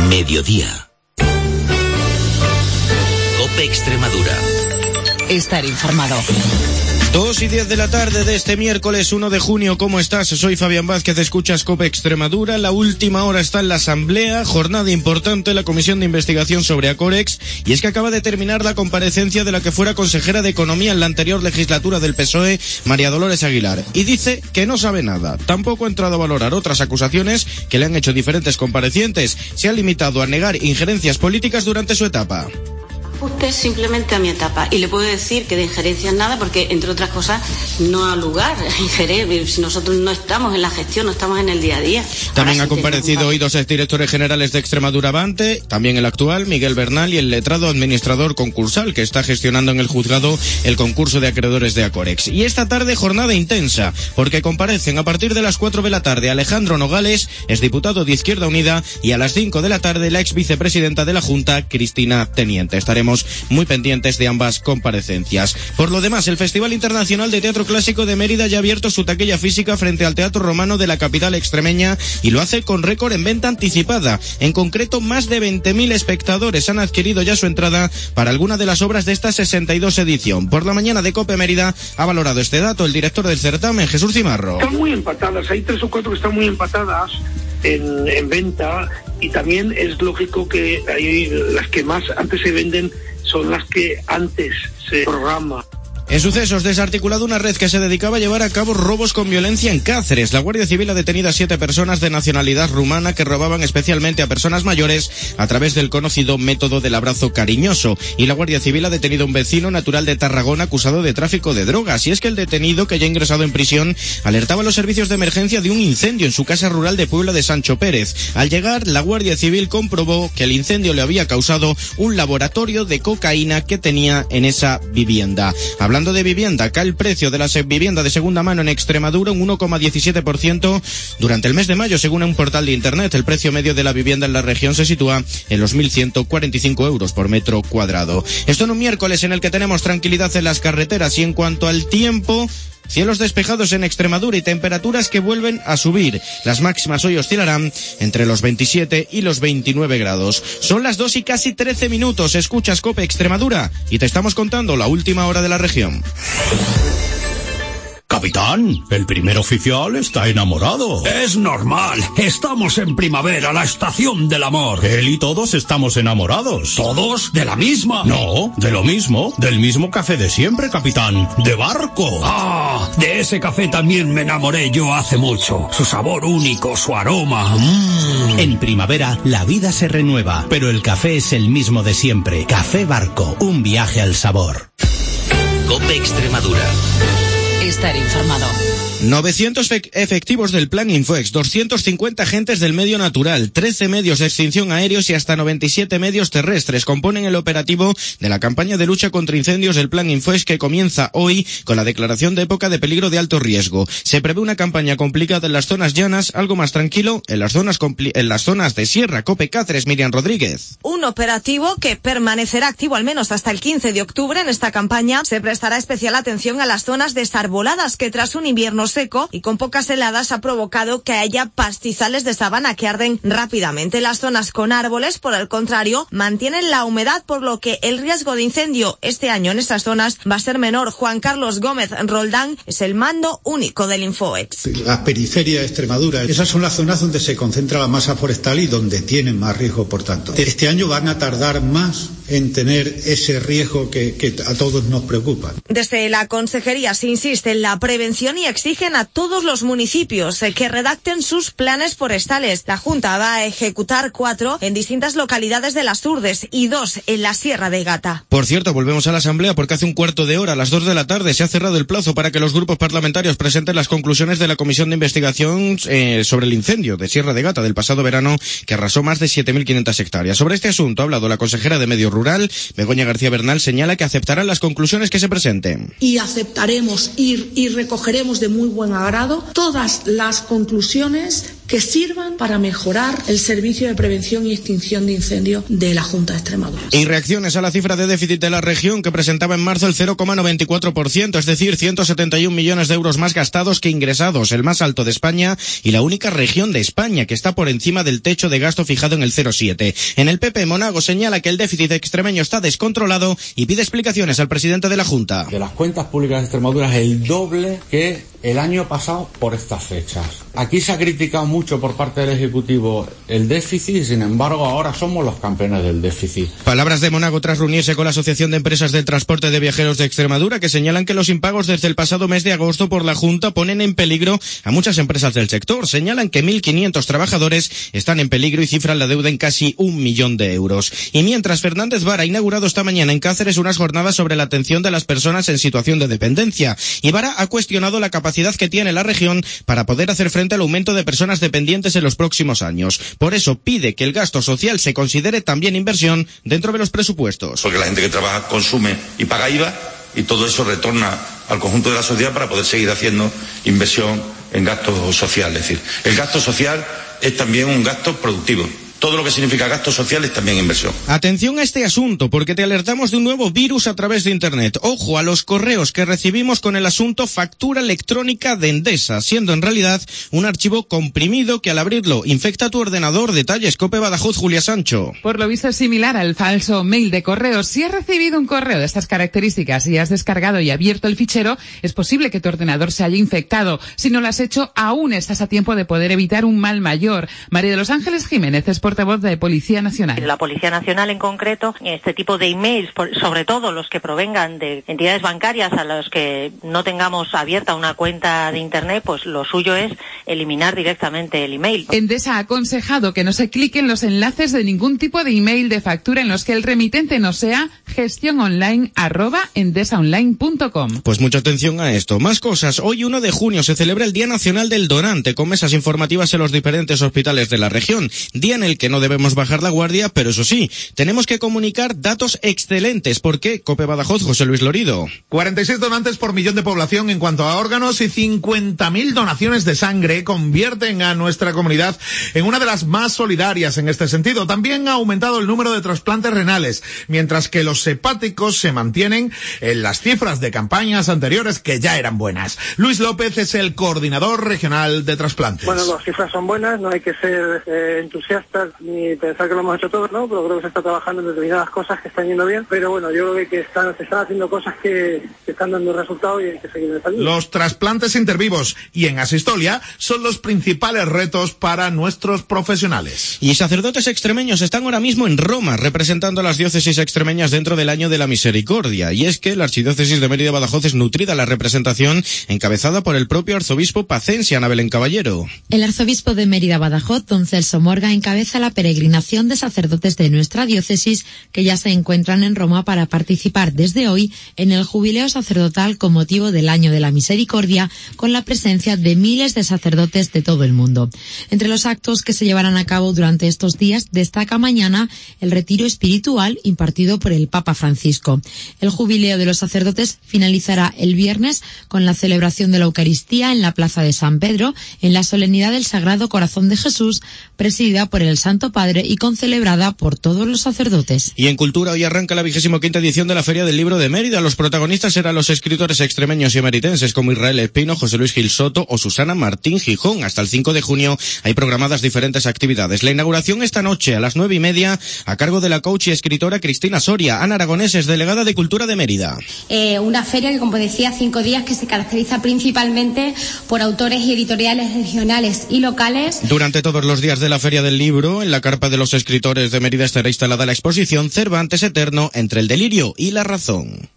Mediodía. COPE Extremadura. Estar informado. 2:10 de la tarde de este miércoles 1 de junio. ¿Cómo estás? Soy Fabián Vázquez, escuchas COPE Extremadura. La última hora está en la Asamblea, jornada importante en la Comisión de Investigación sobre Acorex, y es que acaba de terminar la comparecencia de la que fuera consejera de Economía en la anterior legislatura del PSOE, María Dolores Aguilar, y dice que no sabe nada. Tampoco ha entrado a valorar otras acusaciones que le han hecho diferentes comparecientes. Se ha limitado a negar injerencias políticas durante su etapa. Usted simplemente a mi etapa, y le puedo decir que de injerencias nada, porque entre otras cosas no ha lugar injerir, si nosotros no estamos en la gestión, no estamos en el día a día. También ha comparecido hoy dos exdirectores generales de Extremadura Avante, también el actual, Miguel Bernal, y el letrado administrador concursal que está gestionando en el juzgado el concurso de acreedores de Acorex. Y esta tarde jornada intensa, porque comparecen a partir de las 4 de la tarde Alejandro Nogales, exdiputado de Izquierda Unida, y a las 5 de la tarde la ex vicepresidenta de la Junta, Cristina Teniente. Estaremos muy pendientes de ambas comparecencias. Por lo demás, el Festival Internacional de Teatro Clásico de Mérida ya ha abierto su taquilla física frente al Teatro Romano de la capital extremeña, y lo hace con récord en venta anticipada. En concreto, más de 20.000 espectadores han adquirido ya su entrada para alguna de las obras de esta 62 edición. Por la mañana de COPE Mérida ha valorado este dato el director del certamen, Jesús Cimarro. Están muy empatadas, hay 3 o 4 que están muy empatadas en venta, y también es lógico que hay las que más antes se venden son las que antes se programan. En sucesos, desarticulado una red que se dedicaba a llevar a cabo robos con violencia en Cáceres. La Guardia Civil ha detenido a 7 personas de nacionalidad rumana que robaban especialmente a personas mayores a través del conocido método del abrazo cariñoso. Y la Guardia Civil ha detenido a un vecino natural de Tarragona acusado de tráfico de drogas. Y es que el detenido, que ya ha ingresado en prisión, alertaba a los servicios de emergencia de un incendio en su casa rural de Puebla de Sancho Pérez. Al llegar, la Guardia Civil comprobó que el incendio le había causado un laboratorio de cocaína que tenía en esa vivienda. Hablando de vivienda, cae el precio de la vivienda de segunda mano en Extremadura un 1,17% durante el mes de mayo, según un portal de internet. El precio medio de la vivienda en la región se sitúa en los 1.145 euros por metro cuadrado. Esto en un miércoles en el que tenemos tranquilidad en las carreteras. Y en cuanto al tiempo, cielos despejados en Extremadura y temperaturas que vuelven a subir. Las máximas hoy oscilarán entre los 27 y los 29 grados. Son las 2 y casi 13 minutos. Escuchas COPE Extremadura y te estamos contando la última hora de la región. Capitán, el primer oficial está enamorado. Es normal, estamos en primavera, la estación del amor. Él y todos estamos enamorados. ¿Todos? ¿De la misma? No, de lo mismo, del mismo café de siempre, capitán, de Barco. Ah, de ese café también me enamoré yo hace mucho. Su sabor único, su aroma. En primavera, la vida se renueva, pero el café es el mismo de siempre. Café Barco, un viaje al sabor. COPE Extremadura. Estar informado. 900 efectivos del Plan Infoex, 250 agentes del medio natural, 13 medios de extinción aéreos y hasta 97 medios terrestres componen el operativo de la campaña de lucha contra incendios del Plan Infoex, que comienza hoy con la declaración de época de peligro de alto riesgo. Se prevé una campaña complicada en las zonas llanas, algo más tranquilo en las zonas de Sierra. COPE Cáceres, Miriam Rodríguez. Un operativo que permanecerá activo al menos hasta el 15 de octubre. En esta campaña se prestará especial atención a las zonas desarboladas que tras un invierno seco y con pocas heladas ha provocado que haya pastizales de sabana que arden rápidamente. Las zonas con árboles, por el contrario, mantienen la humedad, por lo que el riesgo de incendio este año en estas zonas va a ser menor. Juan Carlos Gómez Roldán es el mando único del Infoex. La periferia de Extremadura, esas son las zonas donde se concentra la masa forestal y donde tienen más riesgo, por tanto. Este año van a tardar más en tener ese riesgo que a todos nos preocupa. Desde la consejería se insiste en la prevención y exigen a todos los municipios que redacten sus planes forestales. La Junta va a ejecutar 4 en distintas localidades de las Urdes y 2 en la Sierra de Gata. Por cierto, volvemos a la Asamblea porque hace un cuarto de hora, a las 2 de la tarde, se ha cerrado el plazo para que los grupos parlamentarios presenten las conclusiones de la Comisión de Investigación sobre el incendio de Sierra de Gata del pasado verano, que arrasó más de 7.500 hectáreas. Sobre este asunto ha hablado la consejera de Medio Rural, Begoña García Bernal. Señala que aceptarán las conclusiones que se presenten. Y aceptaremos y recogeremos de muy buen agrado todas las conclusiones que sirvan para mejorar el servicio de prevención y extinción de incendios de la Junta de Extremadura. Y reacciones a la cifra de déficit de la región, que presentaba en marzo el 0,94%, es decir, 171 millones de euros más gastados que ingresados, el más alto de España y la única región de España que está por encima del techo de gasto fijado en el 0,7. En el PP, Monago señala que el déficit extremeño está descontrolado y pide explicaciones al presidente de la Junta. De las cuentas públicas de Extremadura es el doble que el año pasado por estas fechas. Aquí se ha criticado mucho por parte del Ejecutivo el déficit y, sin embargo, ahora somos los campeones del déficit. Palabras de Monago tras reunirse con la Asociación de Empresas del Transporte de Viajeros de Extremadura, que señalan que los impagos desde el pasado mes de agosto por la Junta ponen en peligro a muchas empresas del sector. Señalan que 1.500 trabajadores están en peligro y cifran la deuda en casi 1 millón de euros. Y mientras, Fernández Vara ha inaugurado esta mañana en Cáceres unas jornadas sobre la atención de las personas en situación de dependencia. Y Vara ha cuestionado la capacidad que tiene la región para poder hacer frente al aumento de personas dependientes en los próximos años. Por eso pide que el gasto social se considere también inversión dentro de los presupuestos. Porque la gente que trabaja consume y paga IVA y todo eso retorna al conjunto de la sociedad para poder seguir haciendo inversión en gasto social. Es decir, el gasto social es también un gasto productivo. Todo lo que significa gasto social es también inversión. Atención a este asunto, porque te alertamos de un nuevo virus a través de Internet. Ojo a los correos que recibimos con el asunto factura electrónica de Endesa, siendo en realidad un archivo comprimido que al abrirlo infecta tu ordenador. Detalles, COPE Badajoz, Julia Sancho. Por lo visto es similar al falso mail de correos. Si has recibido un correo de estas características y has descargado y abierto el fichero, es posible que tu ordenador se haya infectado. Si no lo has hecho, aún estás a tiempo de poder evitar un mal mayor. María de los Ángeles Jiménez es portavoz de Policía Nacional. La Policía Nacional en concreto, este tipo de emails, sobre todo los que provengan de entidades bancarias a los que no tengamos abierta una cuenta de Internet, pues lo suyo es eliminar directamente el email. Endesa ha aconsejado que no se cliquen los enlaces de ningún tipo de email de factura en los que el remitente no sea gestiononline@endesaonline.com. Pues mucha atención a esto. Más cosas. Hoy 1 de junio se celebra el Día Nacional del Donante, con mesas informativas en los diferentes hospitales de la región. Día en el que no debemos bajar la guardia, pero eso sí, tenemos que comunicar datos excelentes. ¿Por qué? COPE Badajoz, José Luis Lorido. 46 donantes por millón de población en cuanto a órganos y 50.000 donaciones de sangre convierten a nuestra comunidad en una de las más solidarias en este sentido. También ha aumentado el número de trasplantes renales, mientras que los hepáticos se mantienen en las cifras de campañas anteriores que ya eran buenas. Luis López es el coordinador regional de trasplantes. Bueno, las cifras son buenas, no hay que ser entusiastas ni pensar que lo hemos hecho todo, ¿no? Pero creo que se está trabajando en determinadas cosas que están yendo bien, pero bueno, yo creo que se están haciendo cosas que están dando resultados y hay que seguir saliendo. Los trasplantes intervivos y en asistolia son los principales retos para nuestros profesionales. Y sacerdotes extremeños están ahora mismo en Roma, representando a las diócesis extremeñas dentro del Año de la Misericordia. Y es que la Archidiócesis de Mérida Badajoz es nutrida la representación encabezada por el propio arzobispo pacense, Ana Belén Caballero. El arzobispo de Mérida Badajoz, don Celso Morga, encabeza la peregrinación de sacerdotes de nuestra diócesis que ya se encuentran en Roma para participar desde hoy en el jubileo sacerdotal con motivo del Año de la Misericordia, con la presencia de miles de sacerdotes de todo el mundo. Entre los actos que se llevarán a cabo durante estos días destaca mañana el retiro espiritual impartido por el Papa Francisco. El jubileo de los sacerdotes finalizará el viernes con la celebración de la Eucaristía en la Plaza de San Pedro, en la solemnidad del Sagrado Corazón de Jesús, presidida por el Santo Padre y concelebrada por todos los sacerdotes. Y en cultura, hoy arranca la 25ª edición de la Feria del Libro de Mérida. Los protagonistas serán los escritores extremeños y emeritenses como Israel Espino, José Luis Gil Soto o Susana Martín Gijón. Hasta el 5 de junio hay programadas diferentes actividades. La inauguración esta noche a las 9:30 a cargo de la coach y escritora Cristina Soria. Ana Aragonés es delegada de Cultura de Mérida. Una feria que, como decía, 5 días que se caracteriza principalmente por autores y editoriales regionales y locales. Durante todos los días de la Feria del Libro, en la carpa de los escritores de Mérida estará instalada la exposición Cervantes Eterno, entre el delirio y la razón.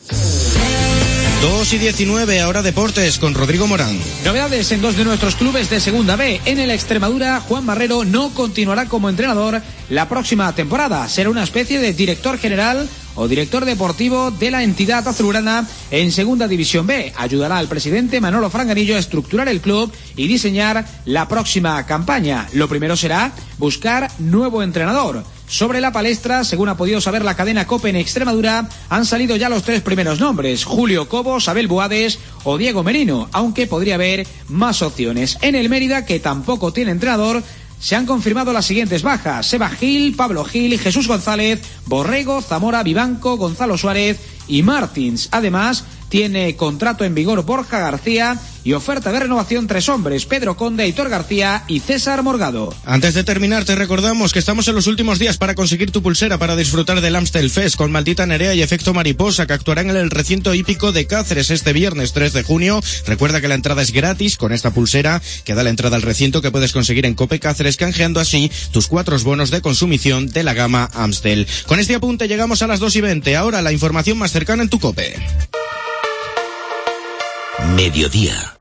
2:19, ahora deportes con Rodrigo Morán. Novedades en 2 de nuestros clubes de Segunda B. En el Extremadura, Juan Barrero no continuará como entrenador la próxima temporada. Será una especie de director general o director deportivo de la entidad azulgrana en Segunda División B. Ayudará al presidente Manolo Franganillo a estructurar el club y diseñar la próxima campaña. Lo primero será buscar nuevo entrenador. Sobre la palestra, según ha podido saber la cadena COPE en Extremadura, han salido ya los 3 primeros nombres: Julio Cobos, Abel Buades o Diego Merino, aunque podría haber más opciones. En el Mérida, que tampoco tiene entrenador, se han confirmado las siguientes bajas: Seba Gil, Pablo Gil, Jesús González, Borrego, Zamora, Vivanco, Gonzalo Suárez y Martins. Además, tiene contrato en vigor Borja García y oferta de renovación 3 hombres: Pedro Conde, Aitor García y César Morgado. Antes de terminar, te recordamos que estamos en los últimos días para conseguir tu pulsera para disfrutar del Amstel Fest con Maldita Nerea y Efecto Mariposa, que actuarán en el recinto hípico de Cáceres este viernes 3 de junio. Recuerda que la entrada es gratis con esta pulsera que da la entrada al recinto, que puedes conseguir en Cope Cáceres, canjeando así tus 4 bonos de consumición de la gama Amstel. Con este apunte llegamos a las 2:20. Ahora la información más cercana en tu Cope. Mediodía.